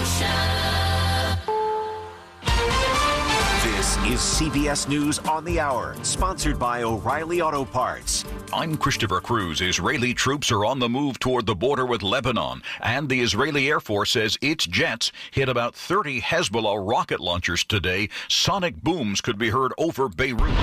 This is CBS News on the Hour, sponsored by O'Reilly Auto Parts. I'm Christopher Cruz. Israeli troops are on the move toward the border with Lebanon, and the Israeli Air Force says its jets hit about 30 Hezbollah rocket launchers today. Sonic booms could be heard over Beirut.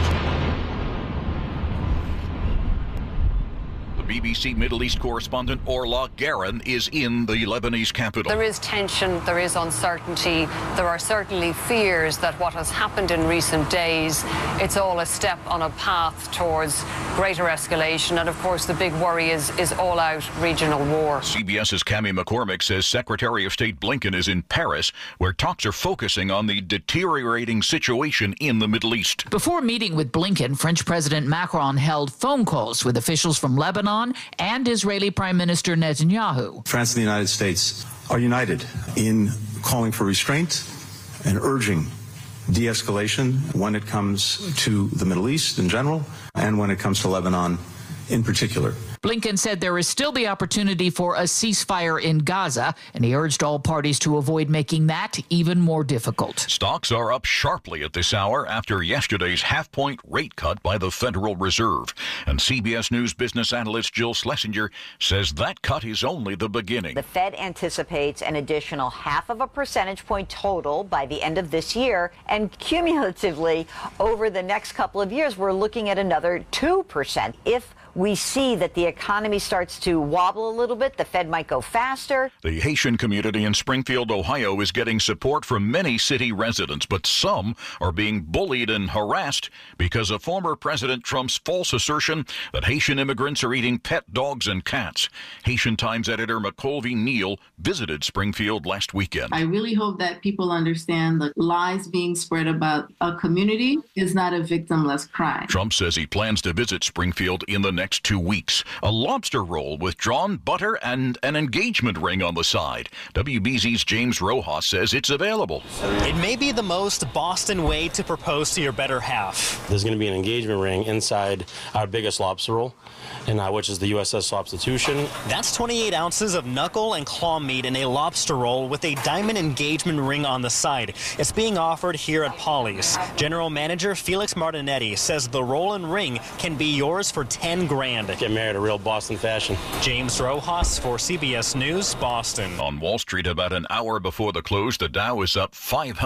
BBC Middle East correspondent Orla Guerin is in the Lebanese capital. There is tension, there is uncertainty. There are certainly fears that what has happened in recent days, it's all a step on a path towards greater escalation. And of course, the big worry is all-out regional war. CBS's Cami McCormick says Secretary of State Blinken is in Paris, where talks are focusing on the deteriorating situation in the Middle East. Before meeting with Blinken, French President Macron held phone calls with officials from Lebanon and Israeli Prime Minister Netanyahu. France and the United States are united in calling for restraint and urging de-escalation when it comes to the Middle East in general and when it comes to Lebanon in particular. Blinken said there is still the opportunity for a ceasefire in Gaza, and he urged all parties to avoid making that even more difficult. Stocks are up sharply at this hour after yesterday's half-point rate cut by the Federal Reserve. And CBS News business analyst Jill Schlesinger says that cut is only the beginning. The Fed anticipates an additional 0.5 percentage point total by the end of this year, and cumulatively over the next couple of years, we're looking at another 2%. If we see that the economy starts to wobble a little bit, the Fed might go faster. The Haitian community in Springfield, Ohio is getting support from many city residents, but some are being bullied and harassed because of former President Trump's false assertion that Haitian immigrants are eating pet dogs and cats. Haitian Times editor McColvey Neal visited Springfield last weekend. I really hope that people understand the lies being spread about a community is not a victimless crime. Trump says he plans to visit Springfield in the next 2 weeks. A lobster roll with drawn butter and an engagement ring on the side. WBZ's James Rojas says it's available. It may be the most Boston way to propose to your better half. There's going to be an engagement ring inside our biggest lobster roll, which is the USS Lobstitution. That's 28 ounces of knuckle and claw meat in a lobster roll with a diamond engagement ring on the side. It's being offered here at Polly's. General Manager Felix Martinetti says the roll and ring can be yours for $10,000. Get married a real Boston fashion. James Rojas for CBS News, Boston. On Wall Street, about an hour before the close, the Dow is up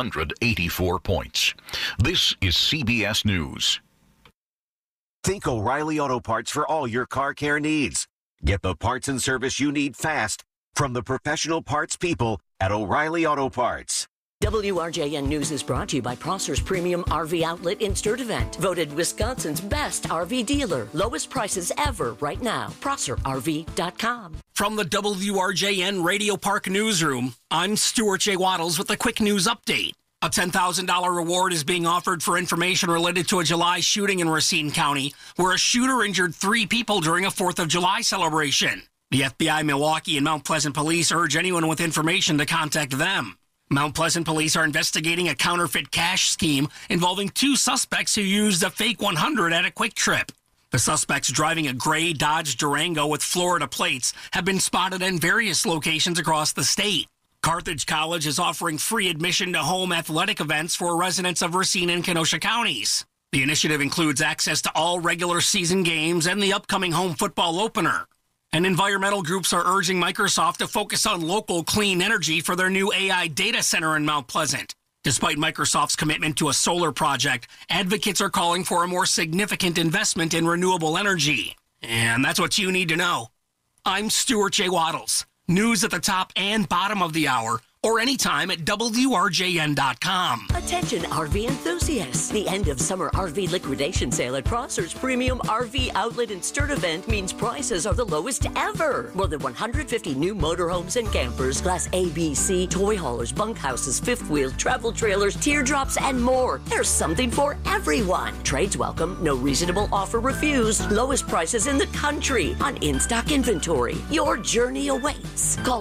584 points. This is CBS News. Think O'Reilly Auto Parts for all your car care needs. Get the parts and service you need fast from the professional parts people at O'Reilly Auto Parts. WRJN News is brought to you by Prosser's Premium RV Outlet in Sturtevant. Voted Wisconsin's best RV dealer. Lowest prices ever right now. ProsserRV.com. From the WRJN Radio Park Newsroom, I'm Stuart J. Waddles with a quick news update. A $10,000 reward is being offered for information related to a July shooting in Racine County, where a shooter injured 3 people during a 4th of July celebration. The FBI, Milwaukee, and Mount Pleasant police urge anyone with information to contact them. Mount Pleasant police are investigating a counterfeit cash scheme involving 2 suspects who used a fake 100 at a Quick Trip. The suspects, driving a gray Dodge Durango with Florida plates, have been spotted in various locations across the state. Carthage College is offering free admission to home athletic events for residents of Racine and Kenosha counties. The initiative includes access to all regular season games and the upcoming home football opener. And environmental groups are urging Microsoft to focus on local clean energy for their new AI data center in Mount Pleasant. Despite Microsoft's commitment to a solar project, advocates are calling for a more significant investment in renewable energy. And that's what you need to know. I'm Stuart J. Waddles. News at the top and bottom of the hour, or anytime at WRJN.com. Attention RV enthusiasts. The end of summer RV liquidation sale at Prosser's Premium RV Outlet in Sturtevant means prices are the lowest ever. More than 150 new motorhomes and campers, Class A, B, C, toy haulers, bunkhouses, fifth wheels, travel trailers, teardrops, and more. There's something for everyone. Trades welcome, no reasonable offer refused. Lowest prices in the country on in-stock inventory. Your journey awaits. Call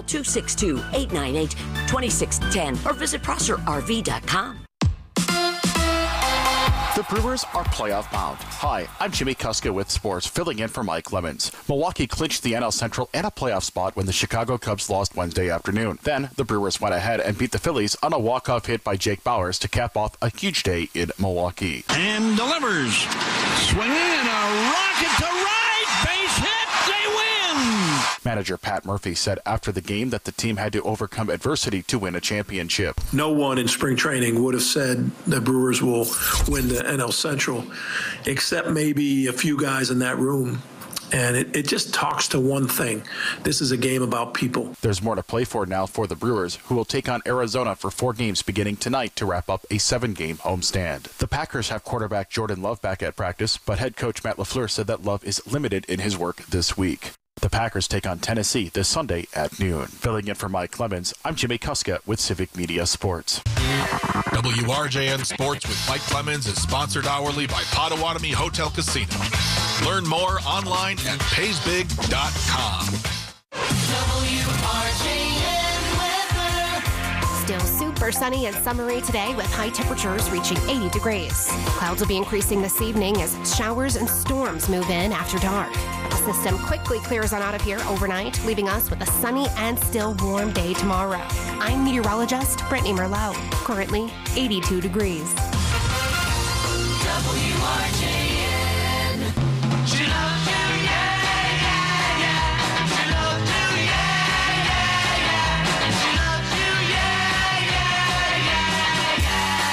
262-898-2610 or visit ProsserRV.com. The Brewers are playoff bound. Hi, I'm Jimmy Kuska with sports, filling in for Mike Lemons. Milwaukee clinched the NL Central and a playoff spot when the Chicago Cubs lost Wednesday afternoon. Then, the Brewers went ahead and beat the Phillies on a walk-off hit by Jake Bauers to cap off a huge day in Milwaukee. And delivers. Swinging and a rocket to right. Base hit. They win. Manager Pat Murphy said after the game that the team had to overcome adversity to win a championship. No one in spring training would have said the Brewers will win the NL Central, except maybe a few guys in that room. And it just talks to one thing. This is a game about people. There's more to play for now for the Brewers, who will take on Arizona for 4 games beginning tonight to wrap up a 7-game homestand. The Packers have quarterback Jordan Love back at practice, but head coach Matt LaFleur said that Love is limited in his work this week. The Packers take on Tennessee this Sunday at noon. Filling in for Mike Clemens, I'm Jimmy Kuska with Civic Media Sports. WRJN Sports with Mike Clemens is sponsored hourly by Potawatomi Hotel Casino. Learn more online at paysbig.com. WRJN weather. Still super sunny and summery today with high temperatures reaching 80 degrees. Clouds will be increasing this evening as showers and storms move in after dark. The system quickly clears on out of here overnight, leaving us with a sunny and still warm day tomorrow. I'm meteorologist Brittany Merlot. Currently 82 degrees. WRJN. She loves you, yeah, yeah, yeah. She loves you, yeah, yeah, yeah. She loves you, yeah, yeah, yeah,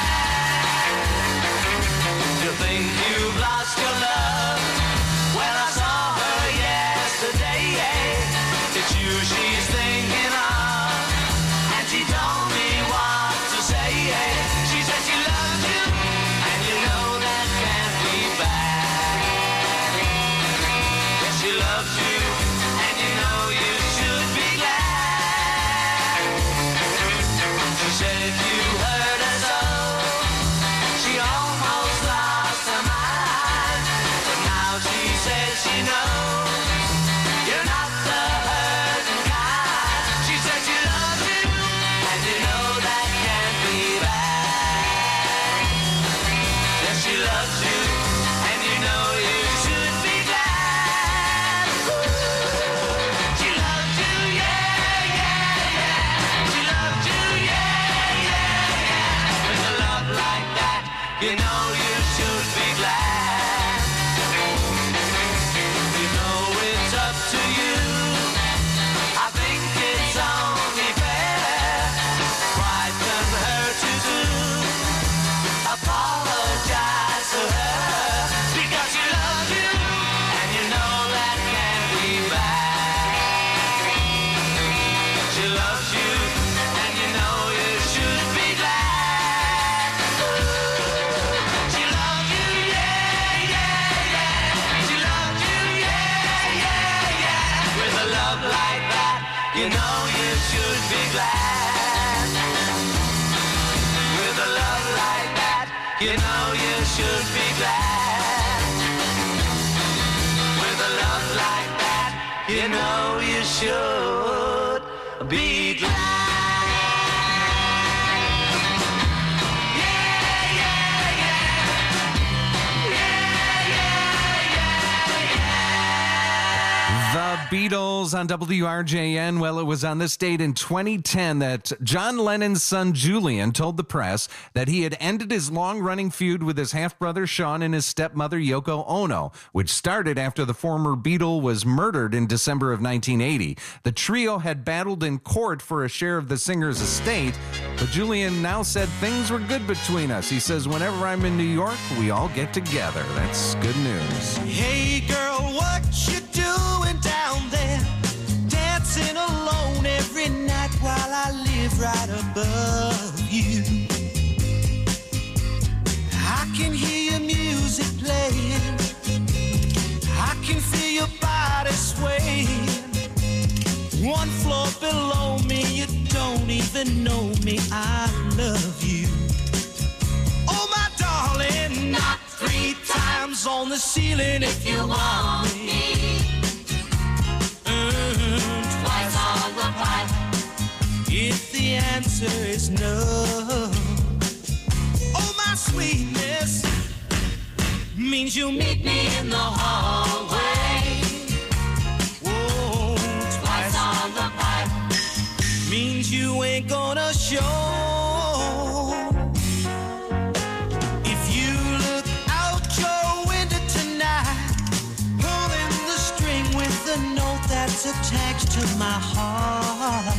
yeah. You think you've lost your love? Well, I saw her yesterday. It's you she's thinking of, and she told me what to say. She said she loves you, and you know that can't be bad. Yes, she loves you, and you know you should be glad. She said if you hurt her so, she almost lost her mind. But now she says she knows you're not the hurting kind. She said she loves you, and you know that can't be bad. Yes, she loves you, and you know you should be glad. She loves you, yeah, yeah, yeah. She loves you, yeah, yeah, yeah. With a love like that, you know you should be glad. You know it's up to you. I think it's only fair. Pride can hurt you too. Apologize to her because she loves you, and you know that can't be bad. She loves you, and you know you should be glad. She loves you, yeah, yeah, yeah. She loves you, yeah, yeah, yeah. With a love like that, you know you should be glad. With a love like that, you know you should be glad. With a love like that, you know you should be glad. The Beatles on WRJN. Well, it was on this date in 2010 that John Lennon's son Julian told the press that he had ended his long-running feud with his half-brother Sean and his stepmother Yoko Ono, which started after the former Beatle was murdered in December of 1980. The trio had battled in court for a share of the singer's estate, but Julian now said things were good between us. He says, whenever I'm in New York, we all get together. That's good news. Hey girl, what you doing down there? Dancing alone every night while I live right above you. I can hear your music playing. I can feel your body swaying. One floor below me, you don't even know me. I love you. Oh my darling, knock 3 times on the ceiling if you want me. Twice on the pipe if the answer is no. Oh my sweetness, means you'll meet me in the hallway. Whoa, twice on the pipe means you ain't gonna show. If you look out your window tonight, pulling the string with the note that's attached to my heart,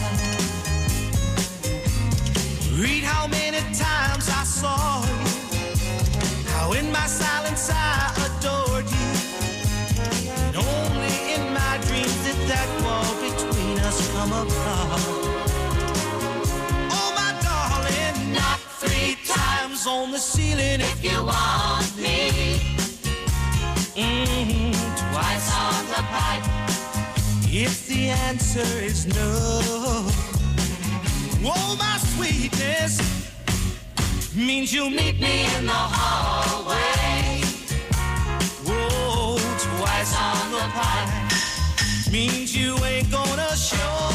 read how many times I saw you, how in my silence I adored you, and only in my dreams did that wall between us come apart. Oh my darling, knock 3 times on the ceiling if you want me. Twice on the pipe if the answer is no. Oh my sweetness means you'll meet me in the hallway. Whoa, twice on the pipe means you ain't gonna show.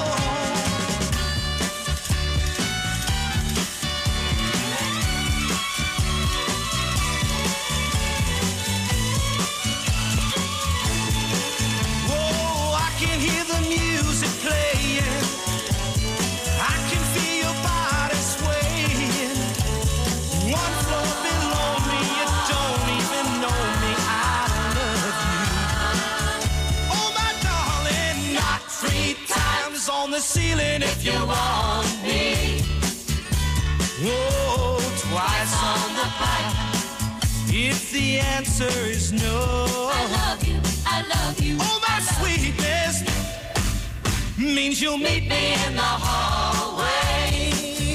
Whoa, I can hear the music playing. I can feel your body swaying. One floor below me, you don't even know me. I love you. Oh my darling, knock 3 times on the ceiling if you want me. Whoa, twice on the pipe if the answer is no. I love you, I love you. Oh my sweetness means you'll meet me in the hallway.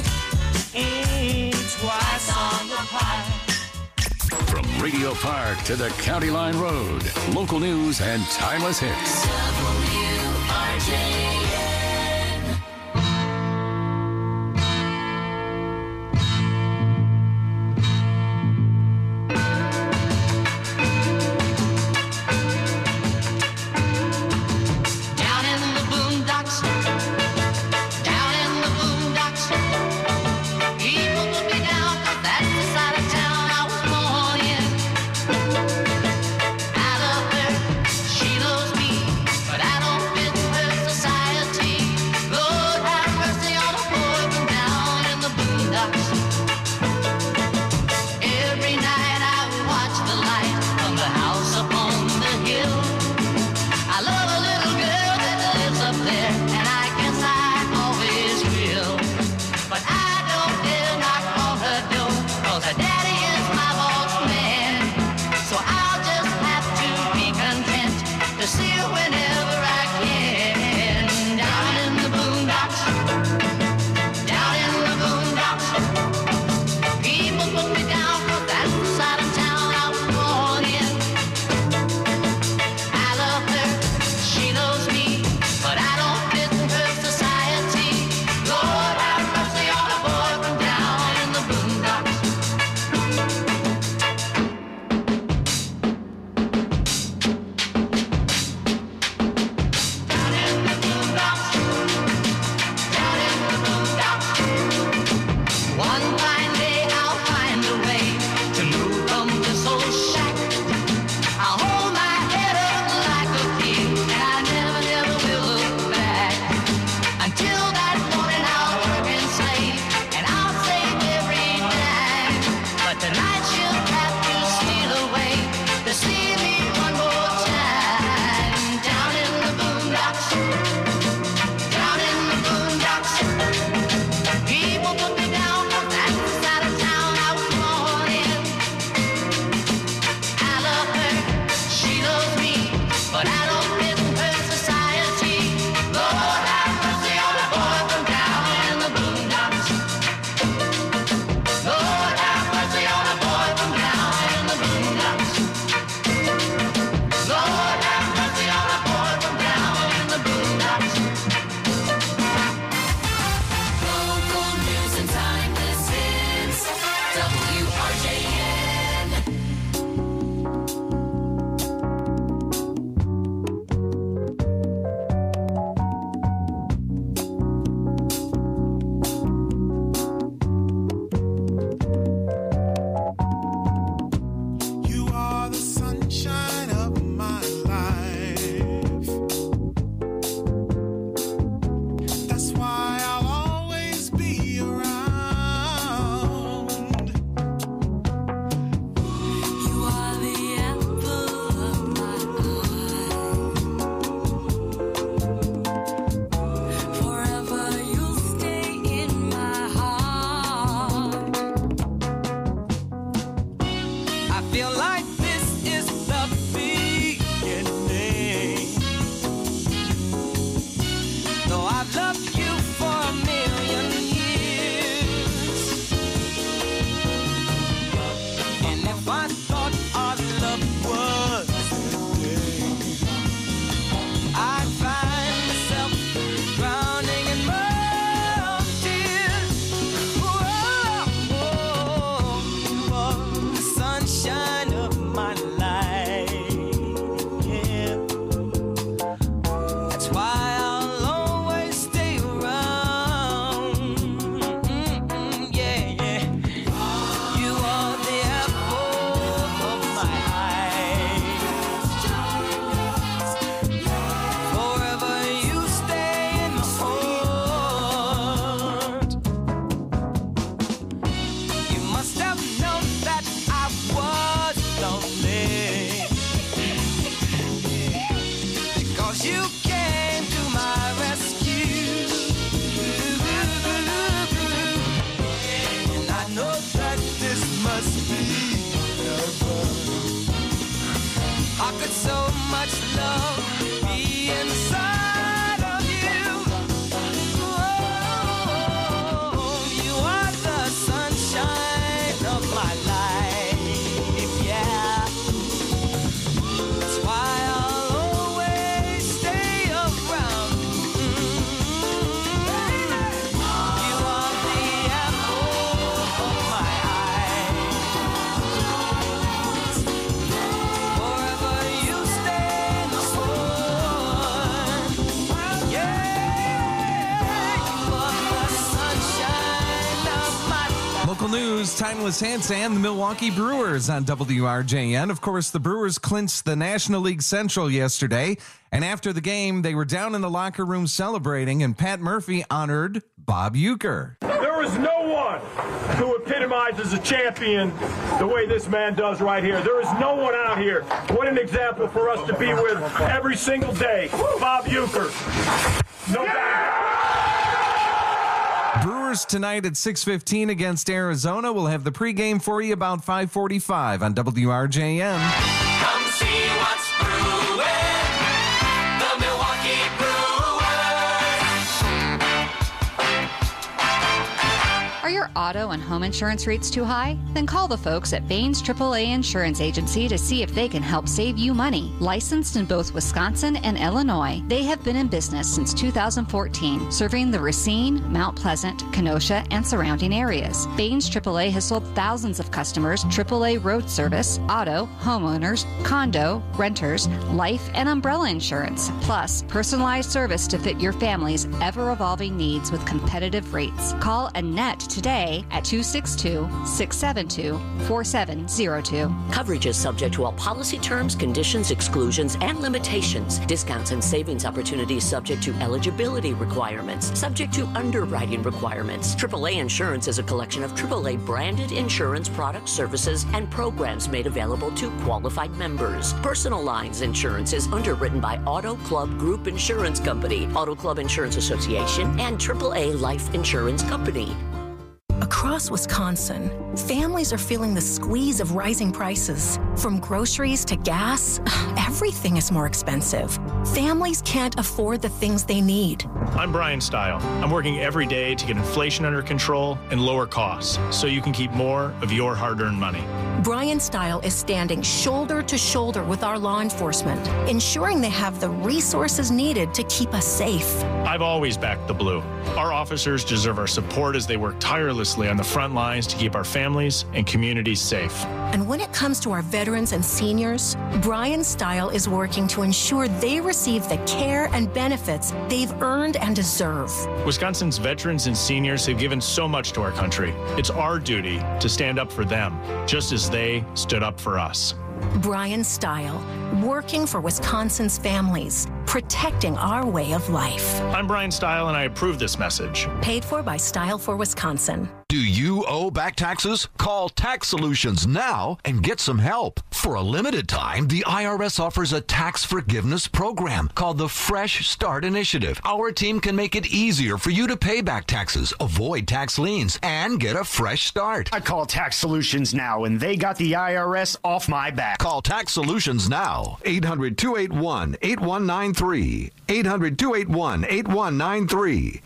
Twice on the pipe. From Radio Park to the County Line Road, local news and timeless hits. WRJN. Down in the boondocks, he puts me down 'cause that's the side of town I was born in. I love her, she loves me, but I don't fit her society. could so much love be inside of you? Oh, you are the sunshine of my life, yeah. That's why I'll always stay around. You are the apple of my eye. Forever you stay the sun. Yeah, you are the sunshine of my life. Local news, timeless hits, and the Milwaukee Brewers on WRJN. Of course, the Brewers clinched the National League Central yesterday, and after the game, they were down in the locker room celebrating, and Pat Murphy honored Bob Uecker. There is no one who epitomizes a champion the way this man does right here. There is no one out here. What an example for us to be with every single day. Bob Uecker. No doubt. Brewers tonight at 6:15 against Arizona. We'll have the pregame for you about 5:45 on WRJN. Come see what's brewing. The Milwaukee Brewers. Are your auto and home insurance rates too high? Then call the folks at Baines AAA Insurance Agency to see if they can help save you money. Licensed in both Wisconsin and Illinois, they have been in business since 2014, serving the Racine, Mount Pleasant, Kenosha, and surrounding areas. Baines AAA has sold thousands of customers AAA road service, auto, homeowners, condo, renters, life, and umbrella insurance, plus personalized service to fit your family's ever-evolving needs with competitive rates. Call Annette today at 262-672-4702. Coverage is subject to all policy terms, conditions, exclusions, and limitations. Discounts and savings opportunities subject to eligibility requirements, subject to underwriting requirements. AAA Insurance is a collection of AAA branded insurance products, services, and programs made available to qualified members. Personal lines insurance is underwritten by Auto Club Group Insurance Company, Auto Club Insurance Association, and AAA Life Insurance Company. Across Wisconsin, families are feeling the squeeze of rising prices. From groceries to gas, everything is more expensive. Families can't afford the things they need. I'm Brian Stile. I'm working every day to get inflation under control and lower costs so you can keep more of your hard-earned money. Brian Stile is standing shoulder to shoulder with our law enforcement, ensuring they have the resources needed to keep us safe. I've always backed the Blue. Our officers deserve our support as they work tirelessly on the front lines to keep our families and communities safe. And when it comes to our veterans and seniors, Brian Stile is working to ensure they receive the care and benefits they've earned and deserve. Wisconsin's veterans and seniors have given so much to our country. It's our duty to stand up for them, just as they stood up for us. Brian Stile, working for Wisconsin's families, protecting our way of life. I'm Brian Stile, and I approve this message. Paid for by Stile for Wisconsin. Do you owe back taxes? Call Tax Solutions now and get some help. For a limited time, the IRS offers a tax forgiveness program called the Fresh Start Initiative. Our team can make it easier for you to pay back taxes, avoid tax liens, and get a fresh start. I call Tax Solutions now, and they got the IRS off my back. Call Tax Solutions now. 800-281-8193. 800-281-8193.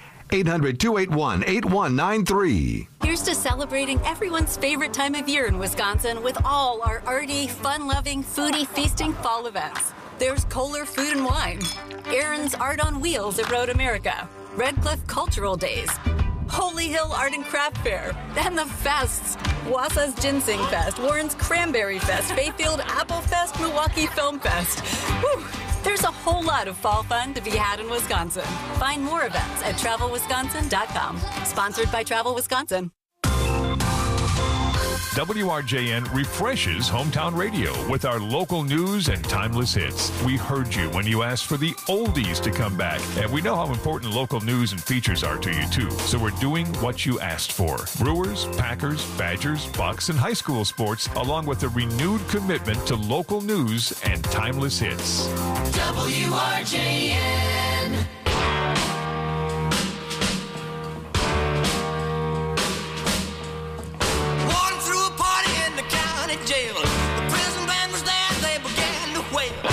800-281-8193. Here's to celebrating everyone's favorite time of year in Wisconsin with all our arty, fun-loving, foodie, feasting fall events. There's Kohler Food and Wine, Aaron's Art on Wheels at Road America, Red Cliff Cultural Days, Holy Hill Art and Craft Fair, and the fests. Wausau's Ginseng Fest, Warren's Cranberry Fest, Bayfield Apple Fest, Milwaukee Film Fest. Whew. There's a whole lot of fall fun to be had in Wisconsin. Find more events at TravelWisconsin.com. Sponsored by Travel Wisconsin. WRJN refreshes hometown radio with our local news and timeless hits. We heard you when you asked for the oldies to come back, and we know how important local news and features are to you too. So we're doing what you asked for. Brewers, Packers, Badgers, Bucks, and high school sports, along with a renewed commitment to local news and timeless hits. WRJN. Jail. The prison band was there, they began to wail.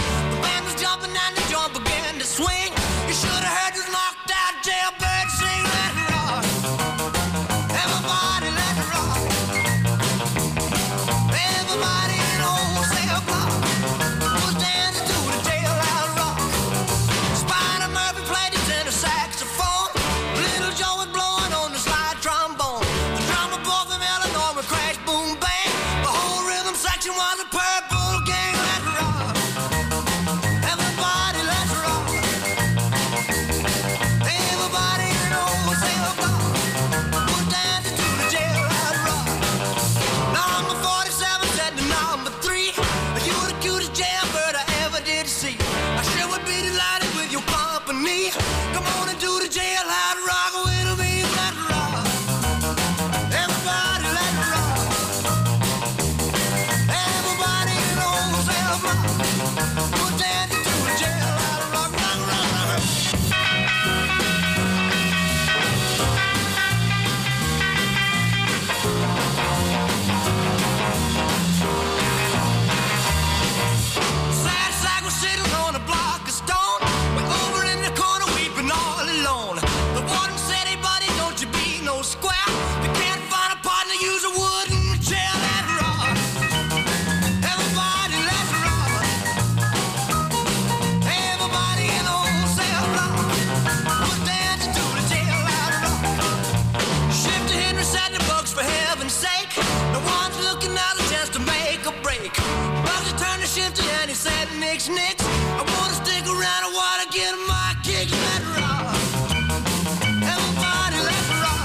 next. I wanna stick around, I wanna get my kicks. Let's rock. Everybody, let's rock.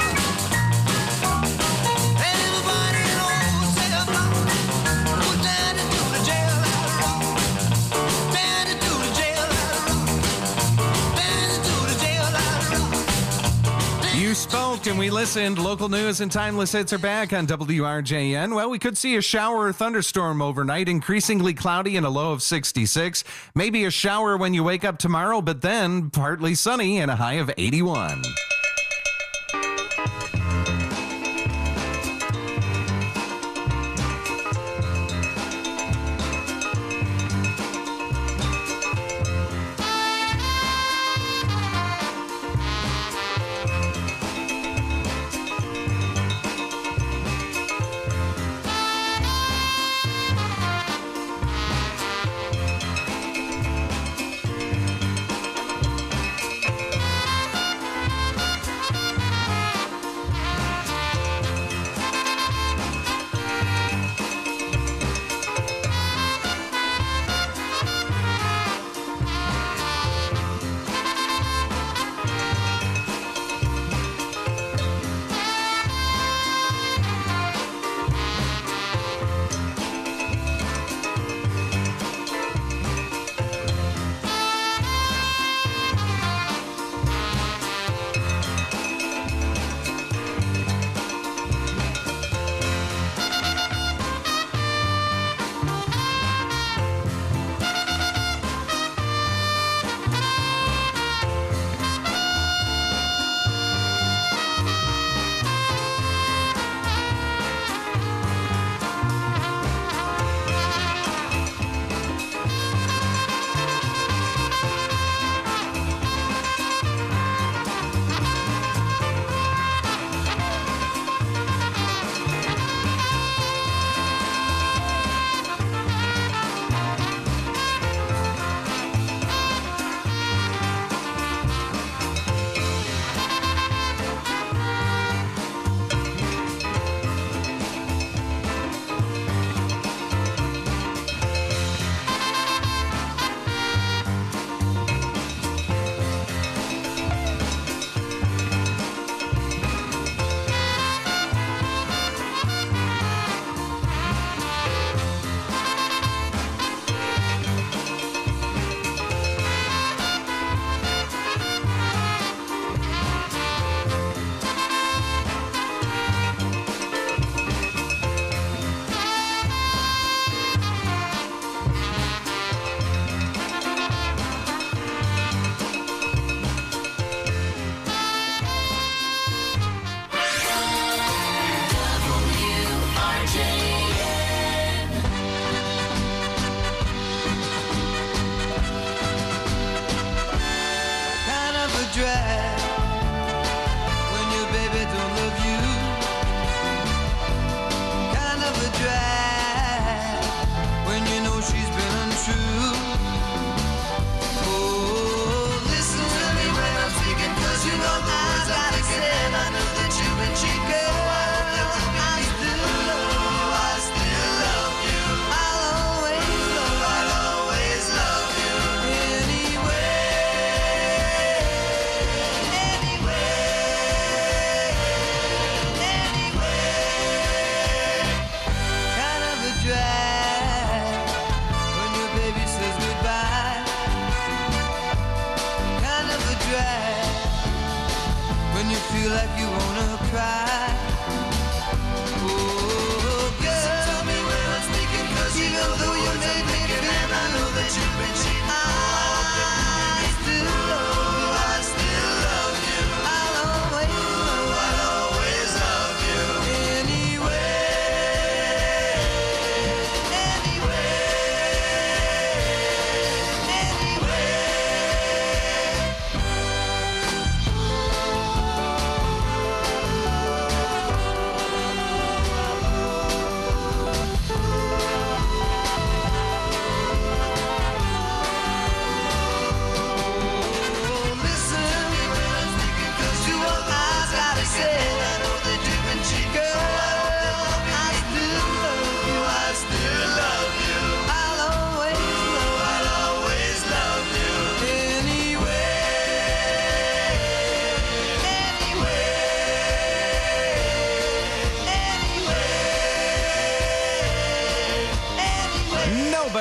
Everybody knows they're rock. We're down into the jail, let's rock. Down into the jail, let's rock. Down into the jail, let's rock. You spoke and we listened. Local news and timeless hits are back on WRJN. Well, we could see a shower or thunderstorm overnight, increasingly cloudy and a low of 66. Maybe a shower when you wake up tomorrow, but then partly sunny and a high of 81.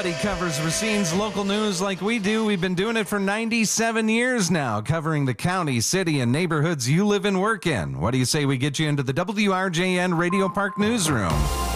Nobody covers Racine's local news like we do. We've been doing it for 97 years now, covering the county, city, and neighborhoods you live and work in. What do you say we get you into the WRJN Radio Park newsroom?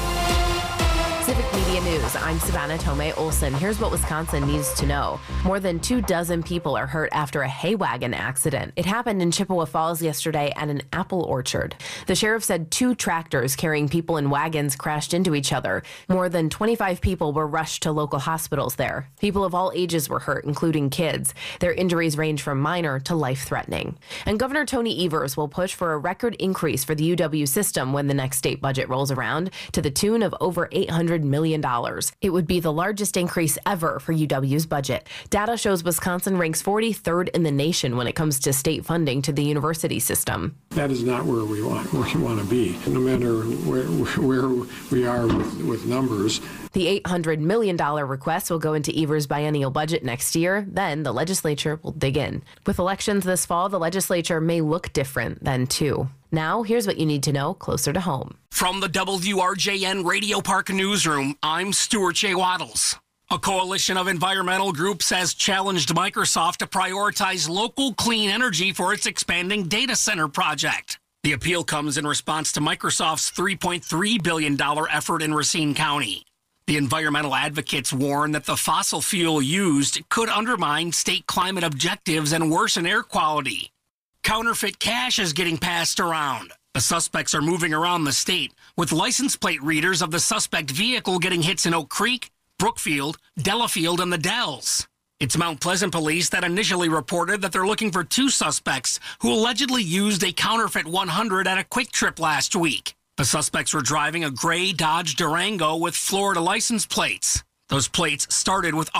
Civic Media News, I'm Savannah Tomei Olson. Here's what Wisconsin needs to know. More than 24 people are hurt after a hay wagon accident. It happened in Chippewa Falls yesterday at an apple orchard. The sheriff said 2 tractors carrying people in wagons crashed into each other. More than 25 people were rushed to local hospitals there. People of all ages were hurt, including kids. Their injuries range from minor to life-threatening. And Governor Tony Evers will push for a record increase for the UW system when the next state budget rolls around, to the tune of over $800 million. It would be the largest increase ever for UW's budget. Data shows Wisconsin ranks 43rd in the nation when it comes to state funding to the university system. That is not where we want to be, no matter where we are with numbers. The $800 million request will go into Evers' biennial budget next year. Then the legislature will dig in. With elections this fall, the legislature may look different then, too. Now, here's what you need to know closer to home. From the WRJN Radio Park newsroom, I'm Stuart J. Waddles. A coalition of environmental groups has challenged Microsoft to prioritize local clean energy for its expanding data center project. The appeal comes in response to Microsoft's $3.3 billion effort in Racine County. The environmental advocates warn that the fossil fuel used could undermine state climate objectives and worsen air quality. Counterfeit cash is getting passed around. The suspects are moving around the state, with license plate readers of the suspect vehicle getting hits in Oak Creek, Brookfield, Delafield, and the Dells. It's Mount Pleasant police that initially reported that they're looking for 2 suspects who allegedly used a counterfeit 100 at a Quick Trip last week. The suspects were driving a gray Dodge Durango with Florida license plates. Those plates started with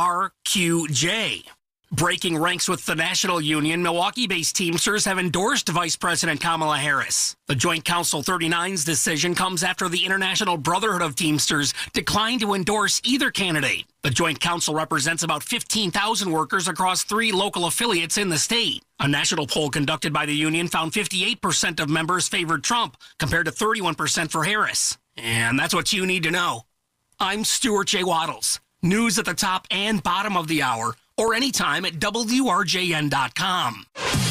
RQJ. Breaking ranks with the national union, Milwaukee-based Teamsters have endorsed Vice President Kamala Harris. The Joint Council 39's decision comes after the International Brotherhood of Teamsters declined to endorse either candidate. The Joint Council represents about 15,000 workers across 3 local affiliates in the state. A national poll conducted by the union found 58% of members favored Trump, compared to 31% for Harris. And that's what you need to know. I'm Stuart J. Waddles. News at the top and bottom of the hour, or anytime at WRJN.com.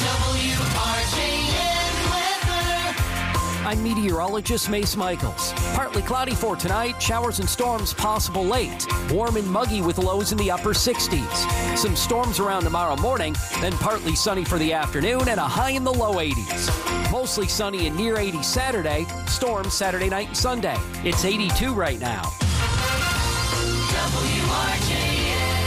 I'm meteorologist Mace Michaels. Partly cloudy for tonight, showers and storms possible late. Warm and muggy with lows in the upper 60s. Some storms around tomorrow morning, then partly sunny for the afternoon and a high in the low 80s. Mostly sunny and near 80 Saturday, storms Saturday night and Sunday. It's 82 right now. WRJN.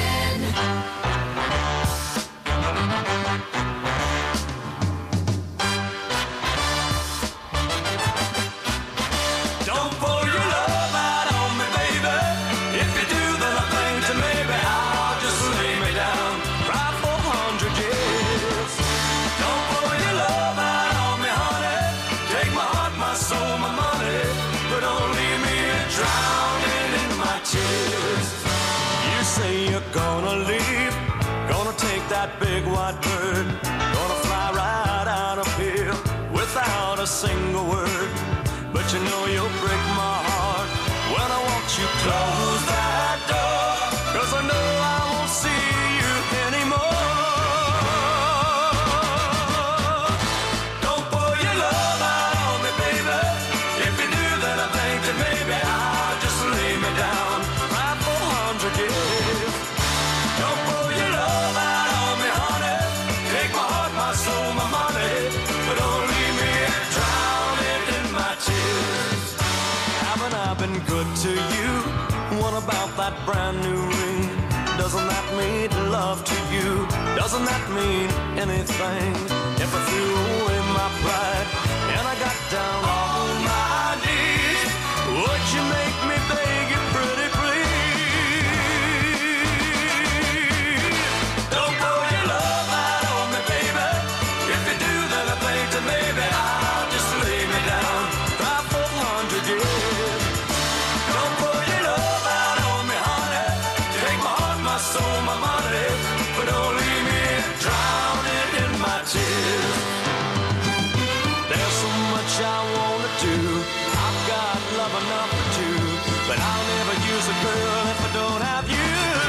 That big white bird, gonna fly right out of here without a single word. But you know you'll break my heart when I watch you close that door, 'cause I know I won't see you anymore. Don't pour your love out on me, baby. If you do, then I think that maybe I'll just lay me down right for 100 years. Don't pour your love out, my soul, my money, but don't leave me drowning in my tears. Haven't I been good to you? What about that brand new ring? Doesn't that mean love to you? Doesn't that mean anything? If I threw away my pride and I got down on my knees, would you make me beg you pretty please? Don't pour your love out on me, baby. If you do, then I think that maybe I'll just lay me down right for 100 years. Don't pour your love out on me, honey. Take my heart, my soul, my money, but don't leave me drowning in my tears. There's so much I wanna do. I've got love enough for 2, but I'll never use a girl if I don't have you.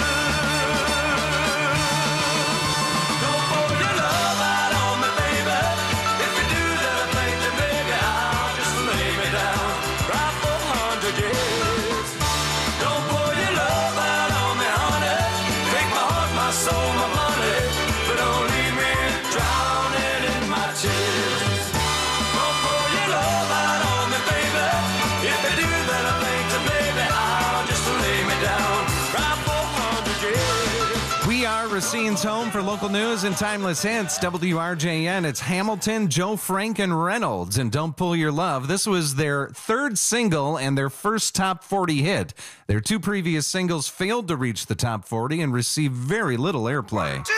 Racine's home for local news and timeless hits. WRJN. It's Hamilton, Joe Frank, and Reynolds. And Don't Pull Your Love. This was their third single and their first top 40 hit. Their two previous singles failed to reach the top 40 and received very little airplay. 1, 2,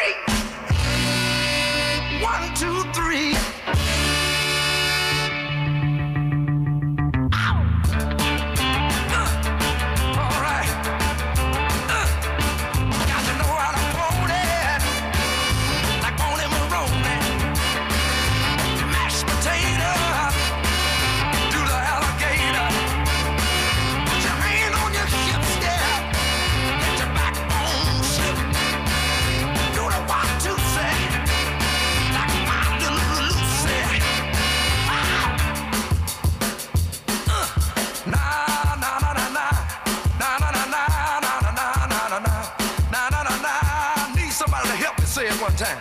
3. 1, 2, 3. Say it one time.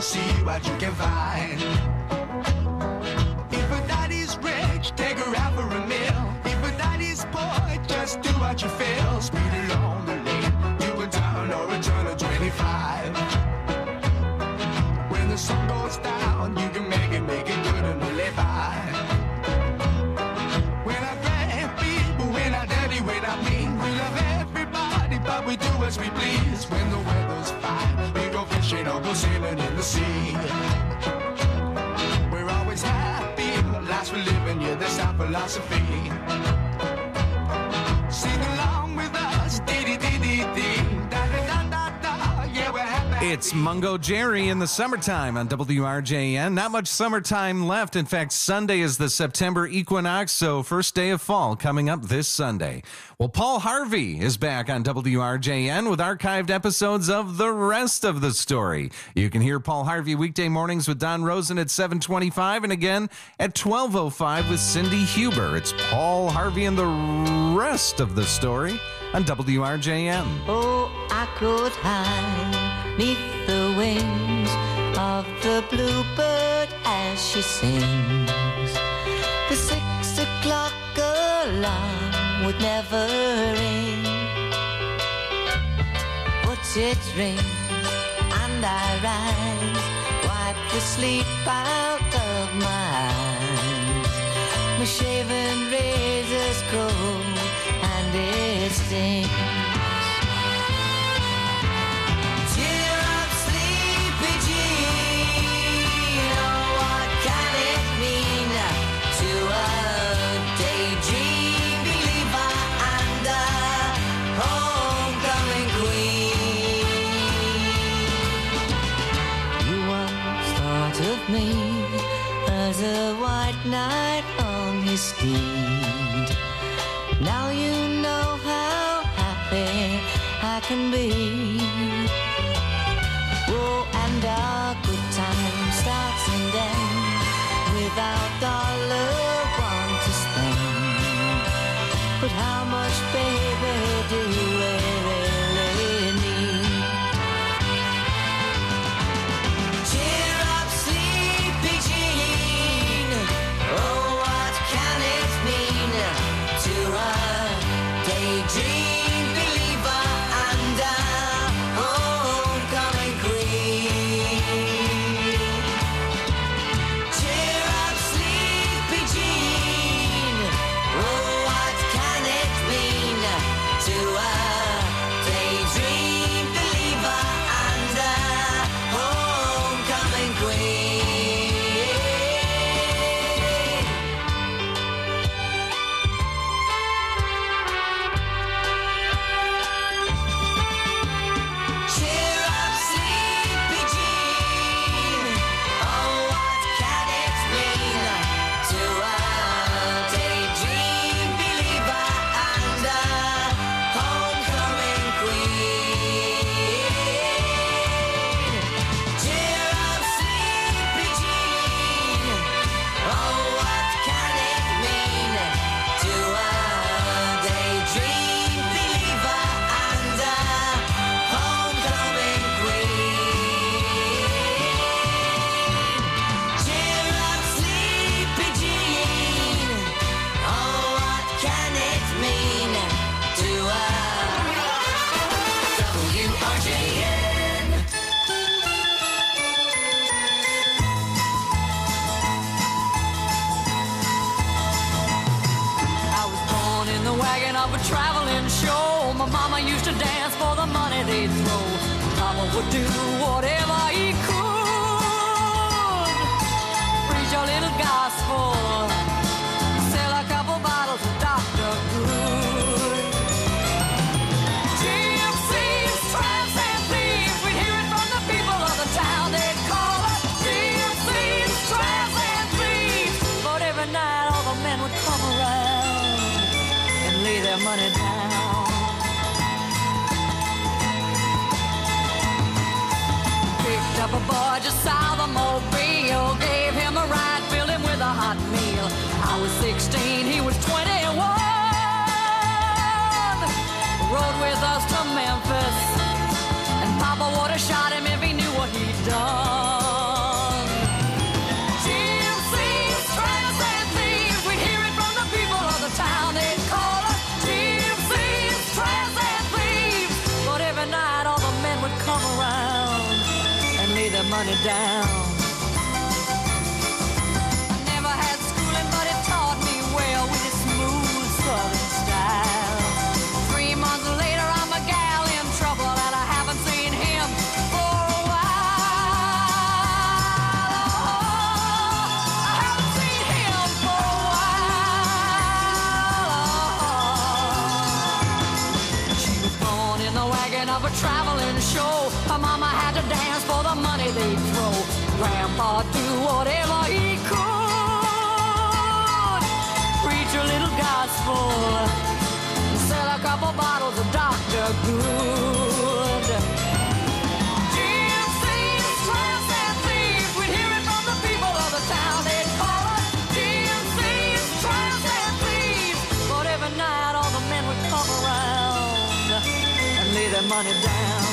and see what you can find. If a daddy's rich, take her out for a meal. If a daddy's poor, just do what you feel. Speed along the lane, do a turn or a turn of 25. When the sun goes down, you can make it good and live by. When I grab people, when I dirty, when I mean, we love everybody, but we do as we please. When the weather's fine, we go fishing or go sailing in the sea. We're always happy, the lives we're living, yeah, that's our philosophy. Sing along with us, dee-dee-dee-dee-dee, da-da-da-da-da, yeah, we're happy. It's Mungo Jerry in the summertime on WRJN. Not much summertime left. In fact, Sunday is the September equinox, so first day of fall coming up this Sunday. Well, Paul Harvey is back on WRJN with archived episodes of The Rest of the Story. You can hear Paul Harvey weekday mornings with Don Rosen at 7:25 and again at 12:05 with Cindy Huber. It's Paul Harvey and The Rest of the Story on WRJN. Oh, I could hide neath the wings of the bluebird as she sings. The 6 o'clock alarm would never ring, but it rings and I rise, wipe the sleep out of my eyes. My shaven razor's cold and it stings. Cheer up, sleepy Jean. Oh, what can it mean to a daydream believer and a homecoming queen? You once thought of me as a white knight on his steed. Now you know how happy I can be. Oh, and our good time starts and ends without $1 to spend. But how much, baby, do we really need? Cheer up, sleepy Jean. Oh, what can it mean to a daydream believer and a homecoming queen? Cheer up, sleepy Jean. Oh, what can it mean to a daydream believer and a homecoming queen? Cheer up, sleepy Jean. Oh, what can it mean to a daydream believer and a homecoming queen? Cheer up, sleepy Jean. Oh, what can it mean to a daydream believer and a homecoming queen? Cheer up, sleepy Jean. Oh, what can it mean to a WRJN? I was born in the wagon of a traveling show. My mama used to dance for the money they'd throw. Papa would do whatever he could. Preach a little gospel, sell a couple bottles of Dr. Good. Gypsies, tramps, and thieves, we'd hear it from the people of the town. They'd call us gypsies, tramps, and thieves. But every night all the men would come around and lay their money down. Picked up a boy just south of Mobile, gave him a ride, filled him with a hot meal. I was 16, he was 21. Rode with us to Memphis, and Papa would have shot him if he knew what he'd done. money down. I never had schooling, but it taught me well with its smooth southern style. 3 months later, I'm a gal in trouble, and I haven't seen him for a while. I haven't seen him for a while. She was born in the wagon of a traveling show. Her mama had to dance for the money they'd throw. Grandpa do whatever he could. Preach a little gospel. Sell a couple bottles of Dr. Good. GMC's tramps and thieves. We'd hear it from the people of the town. They'd call us GMC's tramps and thieves. But every night all the men would come around and lay their money down.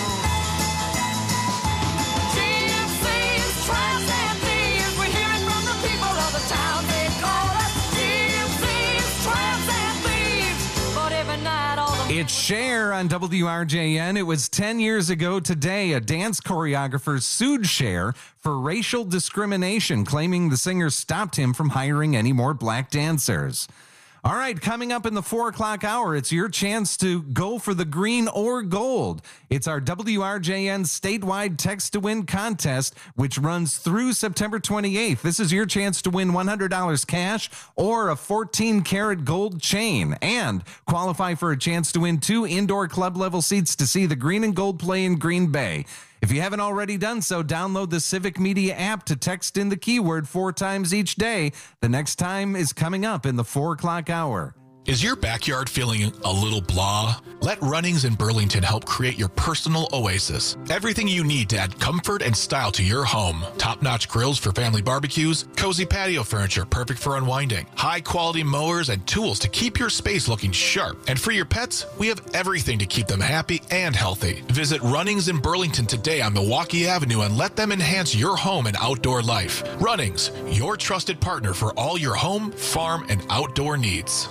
GMC's tramps and thieves. We hear it from the people of the town. They call us GMC's tramps and thieves. But every night all the It's Cher on WRJN. It was 10 years ago today. A dance choreographer sued Cher for racial discrimination, claiming the singer stopped him from hiring any more black dancers. All right, coming up in the 4 o'clock hour, it's your chance to go for the green or gold. It's our WRJN statewide text to win contest, which runs through September 28th. This is your chance to win $100 cash or a 14-karat gold chain and qualify for a chance to win 2 indoor club level seats to see the Green and Gold play in Green Bay. If you haven't already done so, download the Civic Media app to text in the keyword 4 times each day. The next time is coming up in the 4 o'clock hour. Is your backyard feeling a little blah? Let Runnings in Burlington help create your personal oasis. Everything you need to add comfort and style to your home. Top-notch grills for family barbecues, cozy patio furniture perfect for unwinding, high-quality mowers and tools to keep your space looking sharp. And for your pets, we have everything to keep them happy and healthy. Visit Runnings in Burlington today on Milwaukee Avenue and let them enhance your home and outdoor life. Runnings, your trusted partner for all your home, farm, and outdoor needs.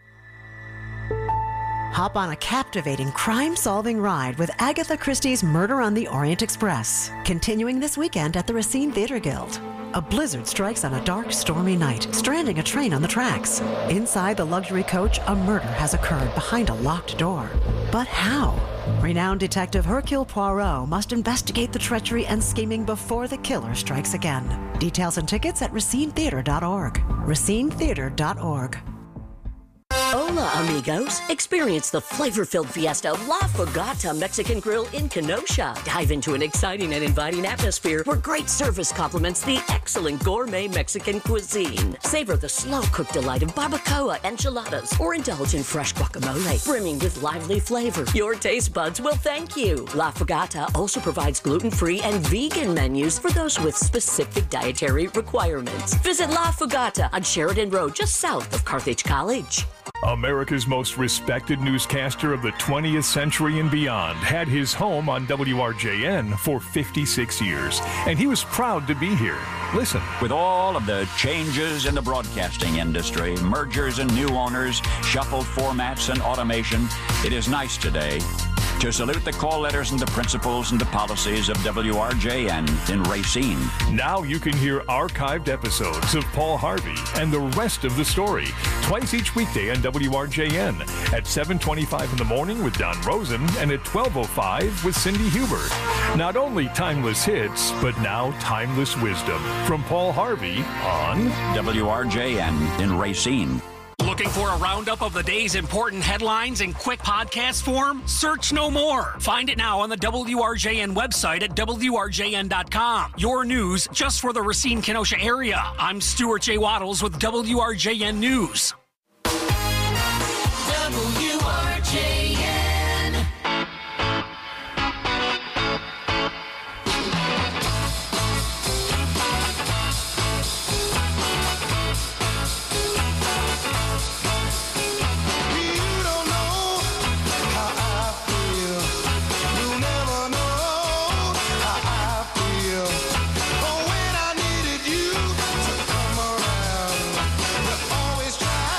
Hop on a captivating crime-solving ride with Agatha Christie's Murder on the Orient Express, continuing this weekend at the Racine Theater Guild. A blizzard strikes on a dark, stormy night, stranding a train on the tracks. Inside the luxury coach, a murder has occurred behind a locked door. But how? Renowned detective Hercule Poirot must investigate the treachery and scheming before the killer strikes again. Details and tickets at racinetheater.org. racinetheater.org. Hola, amigos. Experience the flavor-filled fiesta La Fogata Mexican Grill in Kenosha. Dive into an exciting and inviting atmosphere where great service complements the excellent gourmet Mexican cuisine. Savor the slow-cooked delight of barbacoa, enchiladas, or indulge in fresh guacamole, brimming with lively flavor. Your taste buds will thank you. La Fogata also provides gluten-free and vegan menus for those with specific dietary requirements. Visit La Fogata on Sheridan Road, just south of Carthage College. America's most respected newscaster of the 20th century and beyond had his home on WRJN for 56 years, and he was proud to be here. Listen. With all of the changes in the broadcasting industry, mergers and new owners, shuffled formats and automation, it is nice today to salute the call letters and the principles and the policies of WRJN in Racine. Now you can hear archived episodes of Paul Harvey and the rest of the story twice each weekday on WRJN at 7:25 in the morning with Don Rosen and at 12:05 with Cindy Hubert. Not only timeless hits, but now timeless wisdom from Paul Harvey on WRJN in Racine. Looking for a roundup of the day's important headlines in quick podcast form? Search no more. Find it now on the WRJN website at WRJN.com. Your news just for the Racine Kenosha area. I'm Stuart J. Waddles with WRJN News. WRJN. Try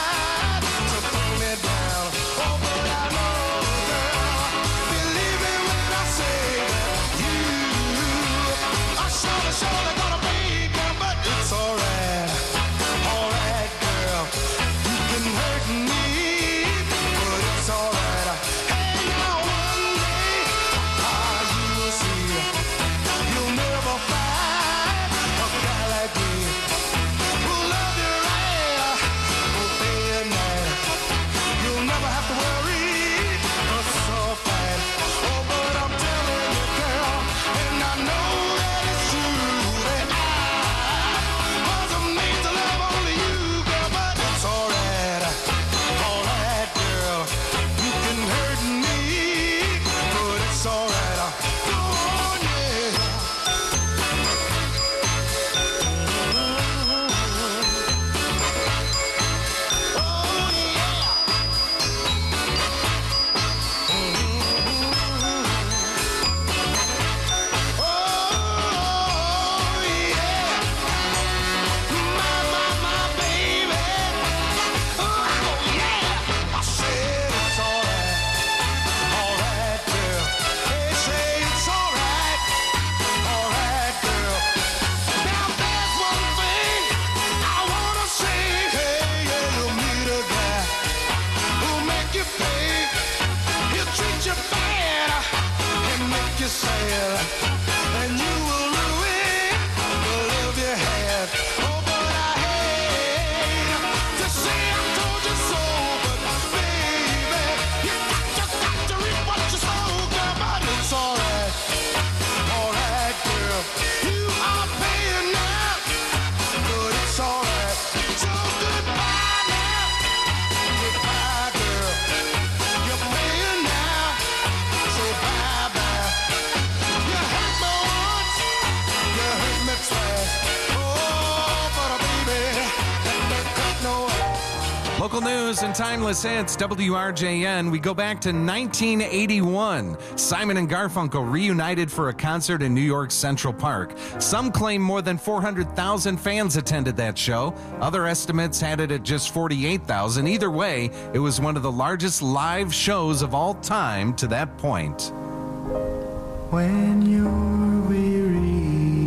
Local news and timeless hits, WRJN. We go back to 1981. Simon and Garfunkel reunited for a concert in New York's Central Park. Some claim more than 400,000 fans attended that show. Other estimates had it at just 48,000. Either way, it was one of the largest live shows of all time to that point. When you're weary,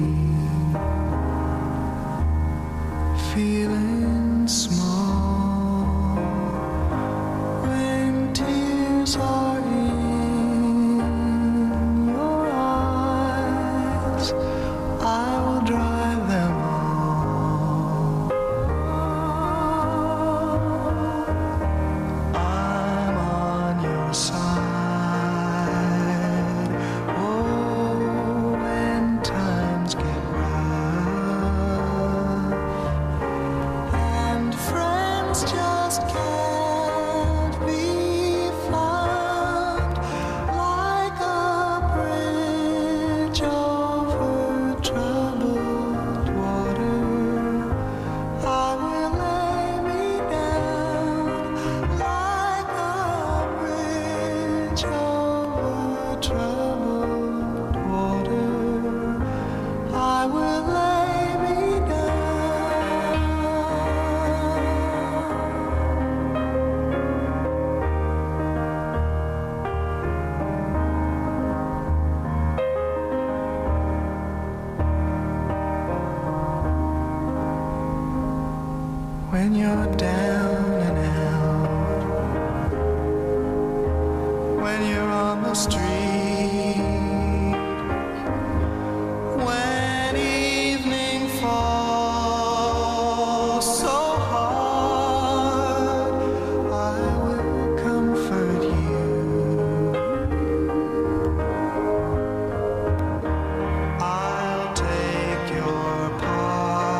feeling small, when tears are in your eyes, I will dry them all. I'm on your side. When you're down and out, when you're on the street, when evening falls so hard, I will comfort you. I'll take your part.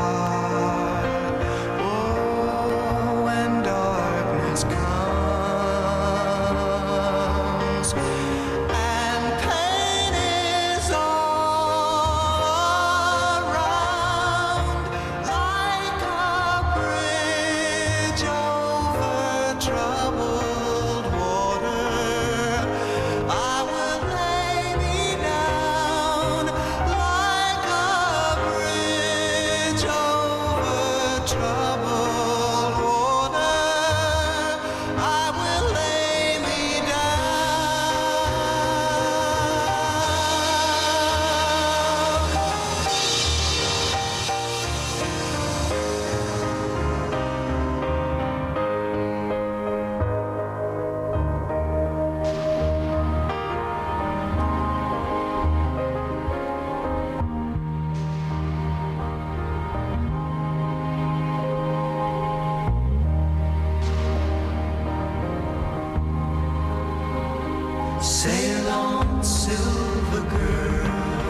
Sail on, silver girl,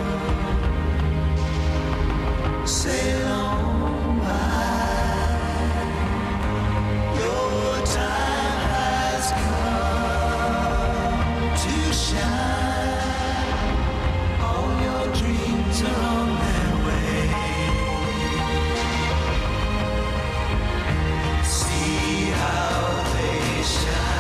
sail on by. Your time has come to shine. All your dreams are on their way. See how they shine.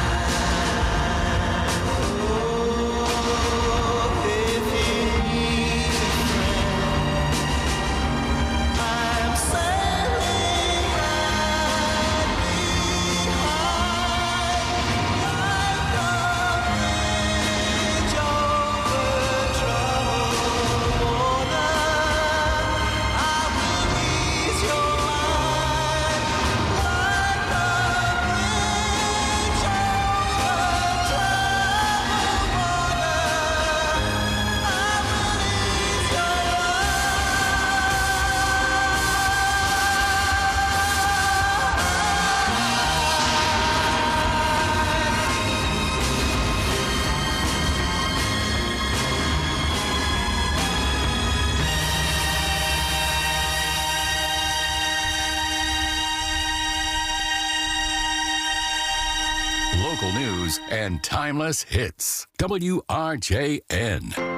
Local news and timeless hits. WRJN.